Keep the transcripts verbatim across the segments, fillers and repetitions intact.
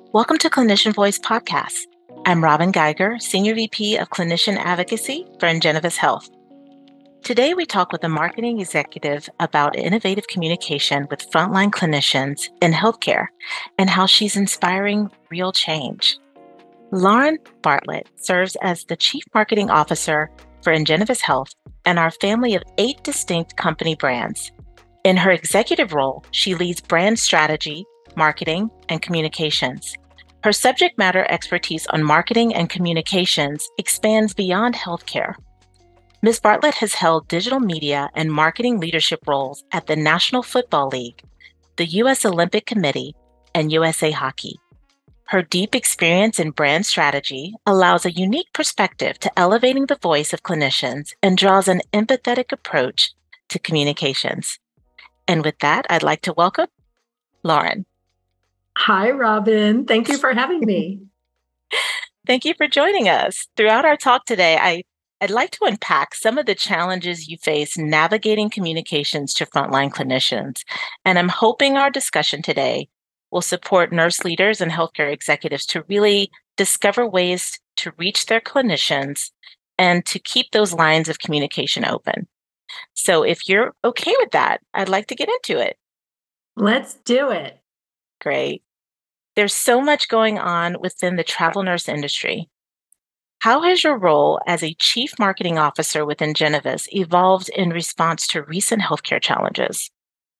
Welcome to Clinician Voice Podcast. I'm Robin Geiger, Senior V P of Clinician Advocacy for Ingenovis Health. Today, we talk with a marketing executive about innovative communication with frontline clinicians in healthcare and how she's inspiring real change. Lauren Bartlett serves as the Chief Marketing Officer for Ingenovis Health and our family of eight distinct company brands. In her executive role, she leads brand strategy, marketing, and communications. Her subject matter expertise on marketing and communications expands beyond healthcare. Miz Bartlett has held digital media and marketing leadership roles at the National Football League, the U S Olympic Committee, and U S A Hockey. Her deep experience in brand strategy allows a unique perspective to elevating the voice of clinicians and draws an empathetic approach to communications. And with that, I'd like to welcome Lauren. Hi, Robin. Thank you for having me. Thank you for joining us. Throughout our talk today, I, I'd like to unpack some of the challenges you face navigating communications to frontline clinicians. And I'm hoping our discussion today will support nurse leaders and healthcare executives to really discover ways to reach their clinicians and to keep those lines of communication open. So if you're okay with that, I'd like to get into it. Let's do it. Great. There's so much going on within the travel nurse industry. How has your role as a chief marketing officer within Ingenovis evolved in response to recent healthcare challenges?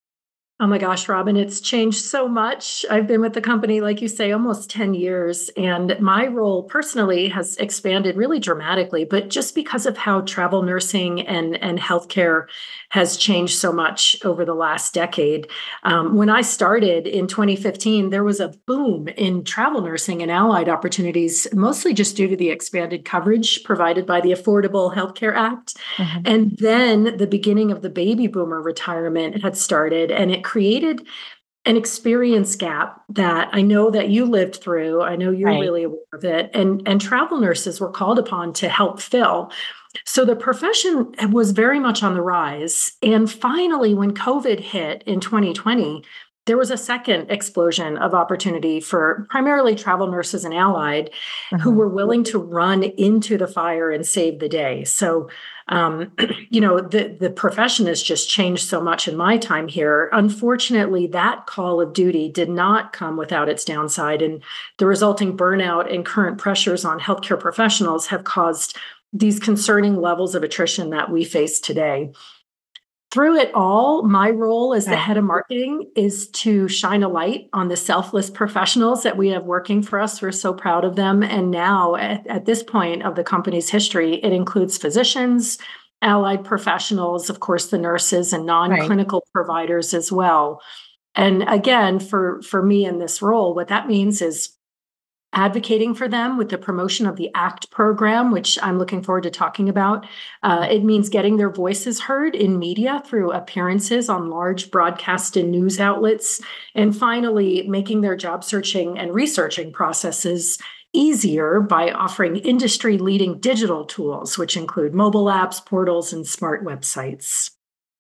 Oh my gosh, Robin, it's changed so much. I've been with the company, like you say, almost ten years, and my role personally has expanded really dramatically, but just because of how travel nursing and, and healthcare has changed so much over the last decade. Um, when I started in twenty fifteen, there was a boom in travel nursing and allied opportunities, mostly just due to the expanded coverage provided by the Affordable Healthcare Act. Mm-hmm. And then the beginning of the baby boomer retirement had started, and it created an experience gap that I know that you lived through. I know you're right. Really aware of it. And, and travel nurses were called upon to help fill. So the profession was very much on the rise. And finally, when COVID hit in twenty twenty, there was a second explosion of opportunity for primarily travel nurses and allied mm-hmm. who were willing to run into the fire and save the day. So, um, you know, the, the profession has just changed so much in my time here. Unfortunately, that call of duty did not come without its downside. And the resulting burnout and current pressures on healthcare professionals have caused these concerning levels of attrition that we face today. Through it all, my role as the head of marketing is to shine a light on the selfless professionals that we have working for us. We're so proud of them. And now, at, at this point of the company's history, it includes physicians, allied professionals, of course, the nurses and non-clinical right. providers as well. And again, for, for me in this role, what that means is advocating for them with the promotion of the ACT program, which I'm looking forward to talking about. Uh, it means getting their voices heard in media through appearances on large broadcast and news outlets. And finally, making their job searching and researching processes easier by offering industry-leading digital tools, which include mobile apps, portals, and smart websites.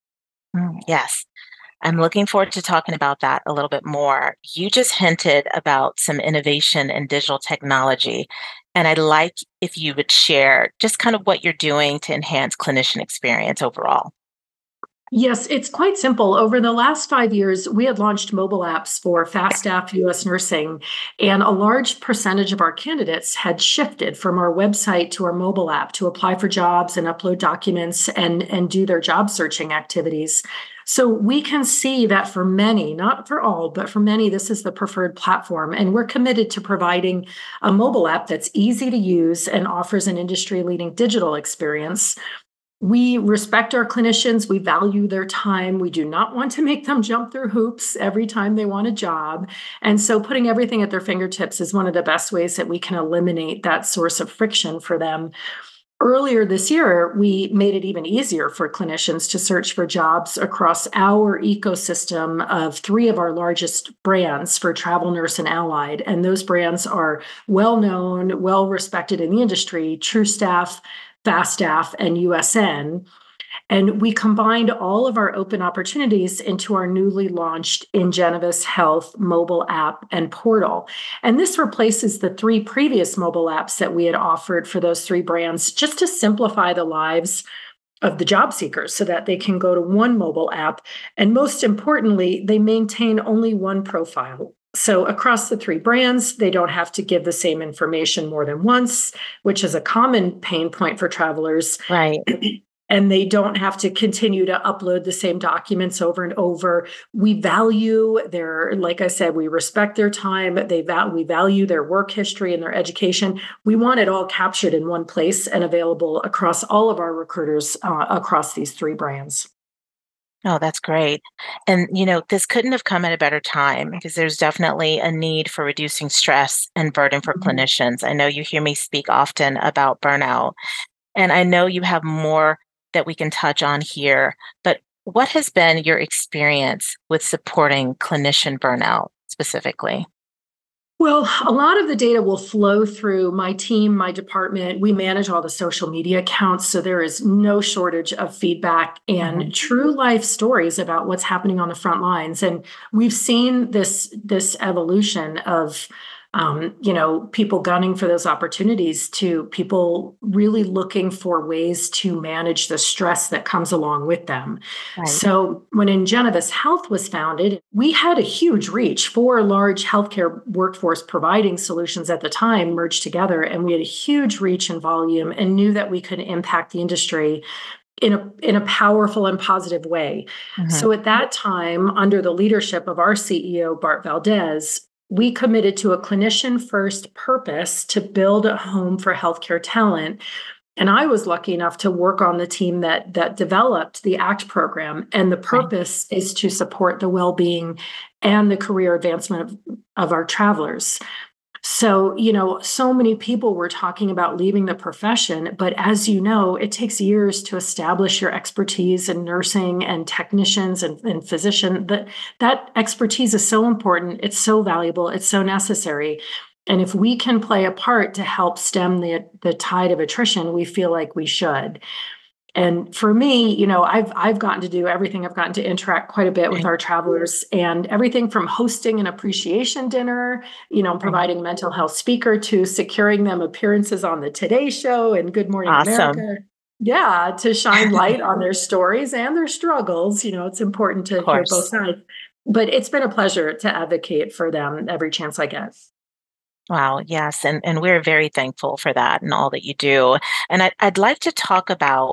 Mm, yes. I'm looking forward to talking about that a little bit more. You just hinted about some innovation in digital technology, and I'd like if you would share just kind of what you're doing to enhance clinician experience overall. Yes, it's quite simple. Over the last five years, we had launched mobile apps for fast staff U S nursing, and a large percentage of our candidates had shifted from our website to our mobile app to apply for jobs and upload documents and, and do their job searching activities. So we can see that for many, not for all, but for many, this is the preferred platform. And we're committed to providing a mobile app that's easy to use and offers an industry-leading digital experience. We respect our clinicians. We value their time. We do not want to make them jump through hoops every time they want a job. And so putting everything at their fingertips is one of the best ways that we can eliminate that source of friction for them. Earlier this year, we made it even easier for clinicians to search for jobs across our ecosystem of three of our largest brands for travel nurse and allied. And those brands are well-known, well-respected in the industry: TrueStaff, FastStaff, and U S N. And we combined all of our open opportunities into our newly launched Ingenivis Health mobile app and portal. And this replaces the three previous mobile apps that we had offered for those three brands, just to simplify the lives of the job seekers so that they can go to one mobile app. And most importantly, they maintain only one profile. So across the three brands, they don't have to give the same information more than once, which is a common pain point for travelers. Right. And they don't have to continue to upload the same documents over and over. We value their, like I said, we respect their time. They val- we value their work history and their education. We want it all captured in one place and available across all of our recruiters uh, across these three brands. Oh, that's great. And, you know, this couldn't have come at a better time because there's definitely a need for reducing stress and burden for Mhm. clinicians. I know you hear me speak often about burnout, and I know you have more that we can touch on here, but what has been your experience with supporting clinician burnout specifically? Well, a lot of the data will flow through my team, my department. We manage all the social media accounts, so there is no shortage of feedback Mhm. and true life stories about what's happening on the front lines. And we've seen this this evolution of um, you know, people gunning for those opportunities to people really looking for ways to manage the stress that comes along with them. Right. So when Ingenivis Health was founded, we had a huge reach. Four large healthcare workforce providing solutions at the time merged together, and we had a huge reach and volume and knew that we could impact the industry in a in a powerful and positive way. Mhm. So at that time, under the leadership of our C E O, Bart Valdez, we committed to a clinician first purpose to build a home for healthcare talent. And I was lucky enough to work on the team that that developed the ACT program. And the Right. purpose is to support the well-being and the career advancement of, of our travelers. So, you know, so many people were talking about leaving the profession, but as you know, it takes years to establish your expertise in nursing and technicians and, and physician. That that expertise is so important. It's so valuable. It's so necessary. And if we can play a part to help stem the the tide of attrition, we feel like we should. And for me, you know, I've I've gotten to do everything. I've gotten to interact quite a bit with Right. our travelers, and everything from hosting an appreciation dinner, you know, Right. providing a mental health speaker, to securing them appearances on the Today Show and Good Morning Awesome. America. Yeah, to shine light on their stories and their struggles. You know, it's important Of to hear both course. sides. But it's been a pleasure to advocate for them every chance I get. Wow, yes, and and we're very thankful for that and all that you do. And I I'd like to talk about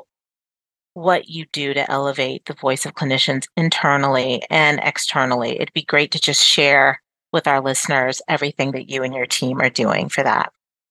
what you do to elevate the voice of clinicians internally and externally. It'd be great to just share with our listeners everything that you and your team are doing for that.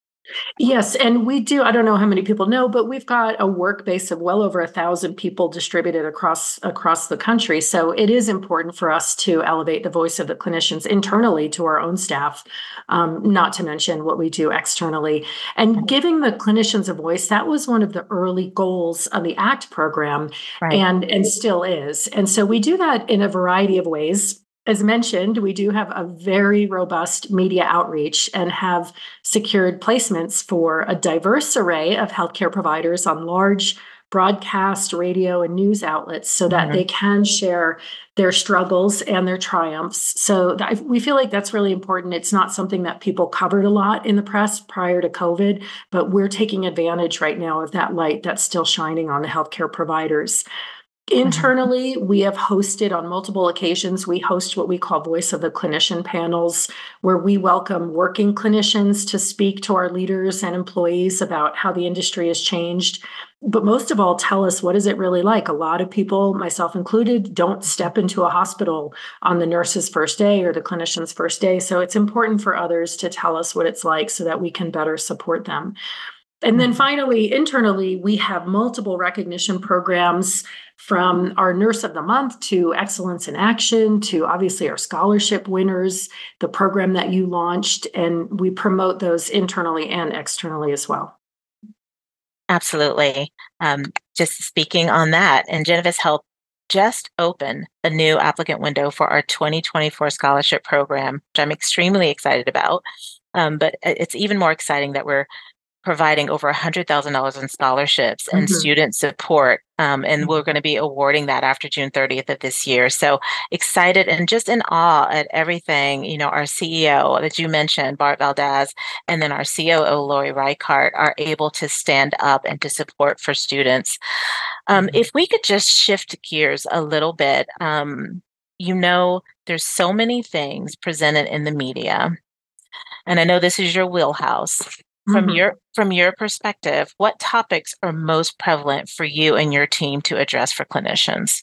Yes, and we do. I don't know how many people know, but we've got a work base of well over a thousand people distributed across across the country. So it is important for us to elevate the voice of the clinicians internally to our own staff, um, not to mention what we do externally. And Right. giving the clinicians a voice, that was one of the early goals of the ACT program, Right. and and still is. And so we do that in a variety of ways. As mentioned, we do have a very robust media outreach and have secured placements for a diverse array of healthcare providers on large broadcast, radio, and news outlets so that they Mhm. can share their struggles and their triumphs. So that, we feel like that's really important. It's not something that people covered a lot in the press prior to COVID, but we're taking advantage right now of that light that's still shining on the healthcare providers. Mhm. Internally, we have hosted on multiple occasions. We host what we call Voice of the Clinician panels, where we welcome working clinicians to speak to our leaders and employees about how the industry has changed. But most of all, tell us, what is it really like? A lot of people, myself included, don't step into a hospital on the nurse's first day or the clinician's first day. So it's important for others to tell us what it's like so that we can better support them. And then Mhm. finally, internally, we have multiple recognition programs, from our Nurse of the Month to Excellence in Action to obviously our scholarship winners, the program that you launched, and we promote those internally and externally as well. Absolutely. Um, just speaking on that, and Genevis Health just opened a new applicant window for our twenty twenty-four scholarship program, which I'm extremely excited about. Um, but it- it's even more exciting that we're providing over one hundred thousand dollars in scholarships and Mhm. student support. Um, and we're going to be awarding that after June thirtieth of this year. So excited and just in awe at everything, you know, our C E O that you mentioned, Bart Valdez, and then our C O O, Lori Reichardt, are able to stand up and to support for students. Um, Mhm. if we could just shift gears a little bit, um, you know, there's so many things presented in the media, and I know this is your wheelhouse. From Mhm. your from your perspective, what topics are most prevalent for you and your team to address for clinicians?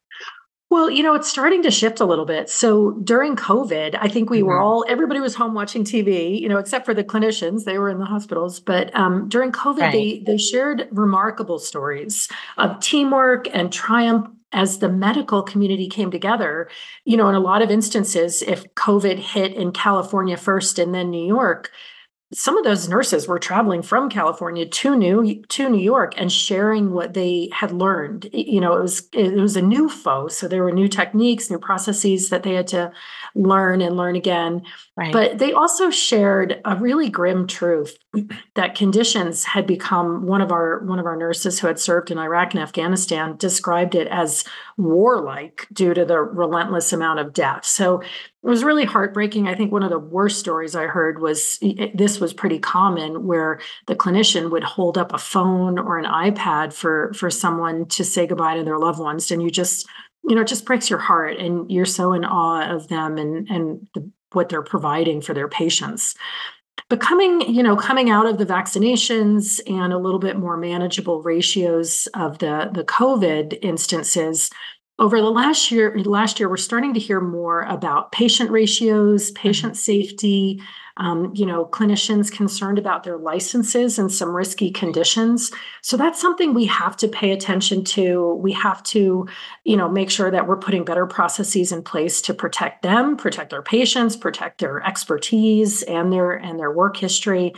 Well, you know, it's starting to shift a little bit. So during COVID, I think we were Mhm. all, everybody was home watching T V, you know, except for the clinicians, they were in the hospitals. But um, during COVID, Right. they they shared remarkable stories of teamwork and triumph as the medical community came together. You know, in a lot of instances, if COVID hit in California first and then New York, some of those nurses were traveling from California to New to New York and sharing what they had learned. You know, it was it was a new foe, so there were new techniques, new processes that they had to learn and learn again. Right. But they also shared a really grim truth that conditions had become one of our one of our nurses who had served in Iraq and Afghanistan described it as warlike due to the relentless amount of death. So it was really heartbreaking. I think one of the worst stories I heard was it, this was pretty common where the clinician would hold up a phone or an iPad for for someone to say goodbye to their loved ones, and you just you know it just breaks your heart, and you're so in awe of them and and the, what they're providing for their patients. But coming, you know, coming out of the vaccinations and a little bit more manageable ratios of the the COVID instances, over the last year, last year, we're starting to hear more about patient ratios, Mhm. patient safety, um, you know, clinicians concerned about their licenses and some risky conditions. So that's something we have to pay attention to. We have to, you know, make sure that we're putting better processes in place to protect them, protect their patients, protect their expertise and their and their work history.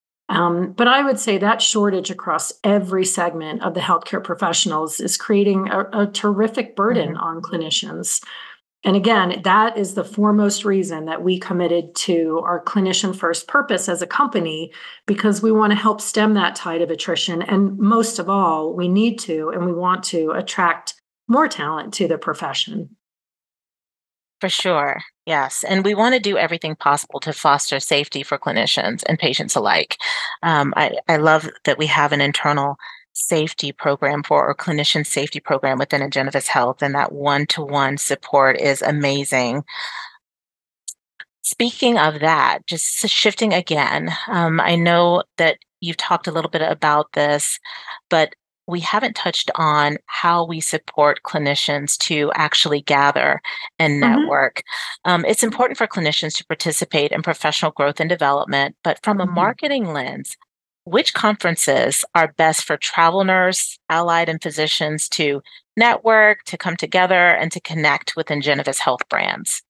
Um, but I would say that shortage across every segment of the healthcare professionals is creating a, a terrific burden Mhm. on clinicians. And again, that is the foremost reason that we committed to our clinician first purpose as a company, because we want to help stem that tide of attrition. And most of all, we need to and we want to attract more talent to the profession. For sure. Yes. And we want to do everything possible to foster safety for clinicians and patients alike. Um, I, I love that we have an internal safety program for or clinician safety program within Agenivus Health, and that one to one support is amazing. Speaking of that, just s- shifting again, um, I know that you've talked a little bit about this, but we haven't touched on how we support clinicians to actually gather and Mhm. network. Um, it's important for clinicians to participate in professional growth and development, but from a Mhm. marketing lens, which conferences are best for travel nurse, allied, and physicians to network, to come together, and to connect with Ingenivis Health brands?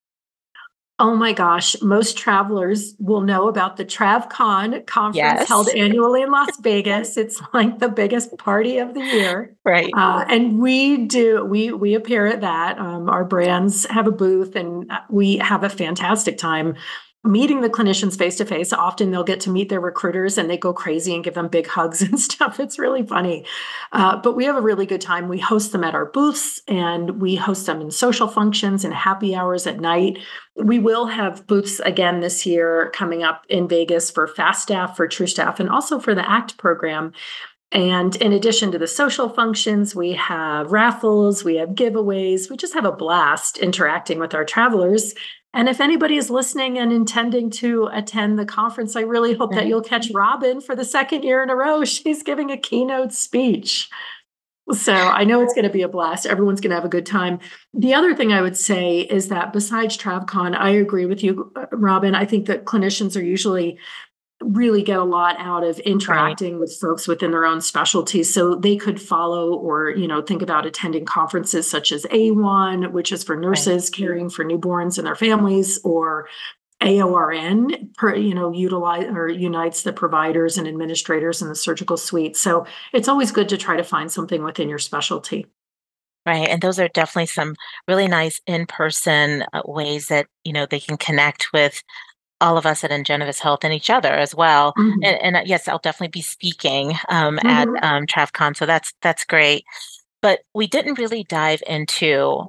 Oh my gosh, most travelers will know about the TravCon conference held Yes. annually in Las Vegas. It's like the biggest party of the year. Right. Uh, and we do, we we appear at that. Um, our brands have a booth and uh, we have a fantastic time meeting the clinicians face to face. Often they'll get to meet their recruiters and they go crazy and give them big hugs and stuff. It's really funny. Uh, but we have a really good time. We host them at our booths and we host them in social functions and happy hours at night. We will have booths again this year coming up in Vegas for Fast Staff, for True Staff, and also for the ACT program. And in addition to the social functions, we have raffles, we have giveaways. We just have a blast interacting with our travelers. And if anybody is listening and intending to attend the conference, I really hope that Mhm. you'll catch Robin for the second year in a row. She's giving a keynote speech. So I know it's going to be a blast. Everyone's going to have a good time. The other thing I would say is that besides TravCon, I agree with you, uh, Robin. I think that clinicians are usually really get a lot out of Right. interacting with folks within their own specialties. So they could follow or, you know, think about attending conferences such as A one, which is for Right. nurses caring for newborns and their families, or A O R N, per, you know, utilize or unites the providers and administrators in the surgical suite. So it's always good to try to find something within your specialty. Right. And those are definitely some really nice in-person uh, ways that, you know, they can connect with all of us at Ingenovis Health and each other as well. Mhm. And, and uh, yes, I'll definitely be speaking um, at Mhm. um, TravCon, so that's that's great. But we didn't really dive into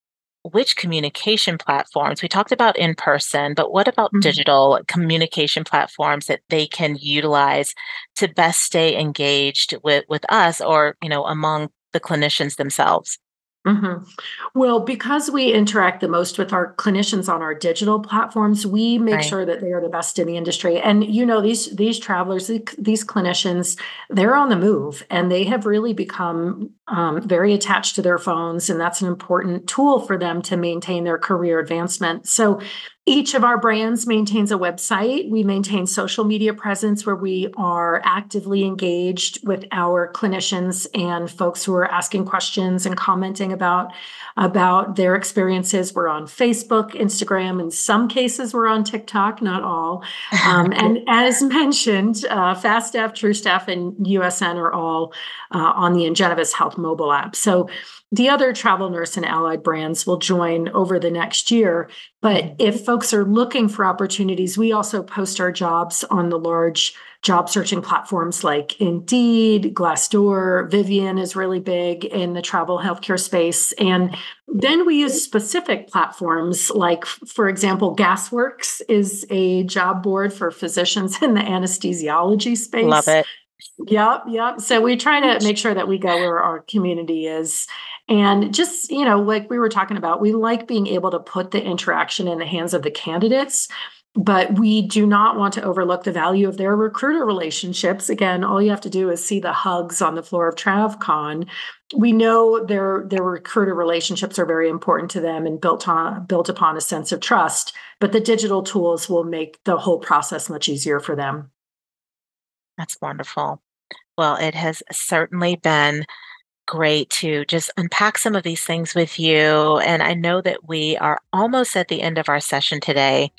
which communication platforms. We talked about in person, but what about Mhm. digital communication platforms that they can utilize to best stay engaged with with us, or you know, among the clinicians themselves? Mhm. Well, because we interact the most with our clinicians on our digital platforms, we make Right. sure that they are the best in the industry. And you know, these these travelers, the- these clinicians, they're on the move, and they have really become um, very attached to their phones, and that's an important tool for them to maintain their career advancement. So. Each of our brands maintains a website. We maintain social media presence where we are actively engaged with our clinicians and folks who are asking questions and commenting about about their experiences. We're on Facebook, Instagram. In some cases, we're on TikTok, not all. Um, and as mentioned, uh, FastStaff, TrueStaff, and U S N are all uh, on the Ingenovis Health mobile app. So the other travel nurse and allied brands will join over the next year. But Mhm. if folks are looking for opportunities, we also post our jobs on the large job searching platforms like Indeed, Glassdoor. Vivian is really big in the travel healthcare space. And then we use specific platforms like, for example, Gasworks is a job board for physicians in the anesthesiology Love space. it. Yep, yep. So we try to make sure that we go where our community is. And just, you know, like we were talking about, we like being able to put the interaction in the hands of the candidates, but we do not want to overlook the value of their recruiter relationships. Again, all you have to do is see the hugs on the floor of TravCon. We know their their recruiter relationships are very important to them and built on built upon a sense of trust, but the digital tools will make the whole process much easier for them. That's wonderful. Well, it has certainly been great to just unpack some of these things with you. And I know that we are almost at the end of our session today.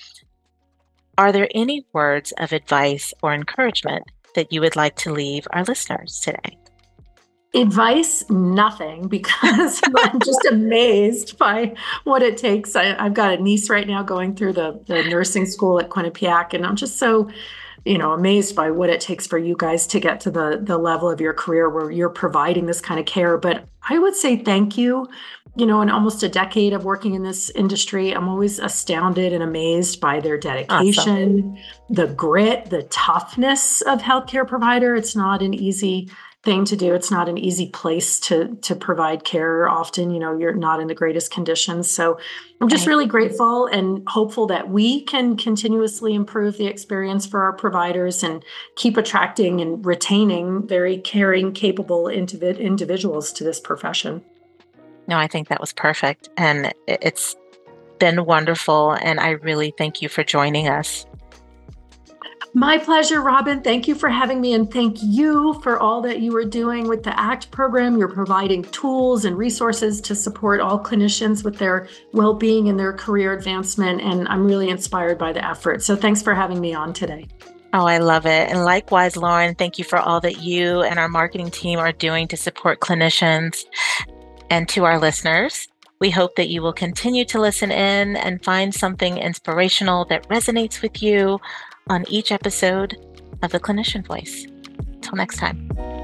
Are there any words of advice or encouragement that you would like to leave our listeners today? Advice, nothing, because I'm just amazed by what it takes. I, I've got a niece right now going through the, the nursing school at Quinnipiac, and I'm just so, you know, amazed by what it takes for you guys to get to the the level of your career where you're providing this kind of care. But I would say thank you. You know, in almost a decade of working in this industry, I'm always astounded and amazed by their Awesome. dedication, the grit, the toughness of healthcare provider. It's not an easy thing to do. It's not an easy place to to provide care. Often, you know, you're not in the greatest conditions. So I'm just Right. really grateful and hopeful that we can continuously improve the experience for our providers and keep attracting and retaining very caring, capable individ- individuals to this profession. No, I think that was perfect. And i- it's been wonderful. And I really thank you for joining us. My pleasure, Robin. Thank you for having me, and thank you for all that you are doing with the ACT program. You're providing tools and resources to support all clinicians with their well being and their career advancement. And I'm really inspired by the effort. So thanks for having me on today. Oh, I love it. And likewise, Lauren, thank you for all that you and our marketing team are doing to support clinicians. And to our listeners, we hope that you will continue to listen in and find something inspirational that resonates with you on each episode of The Clinician Voice. Till next time.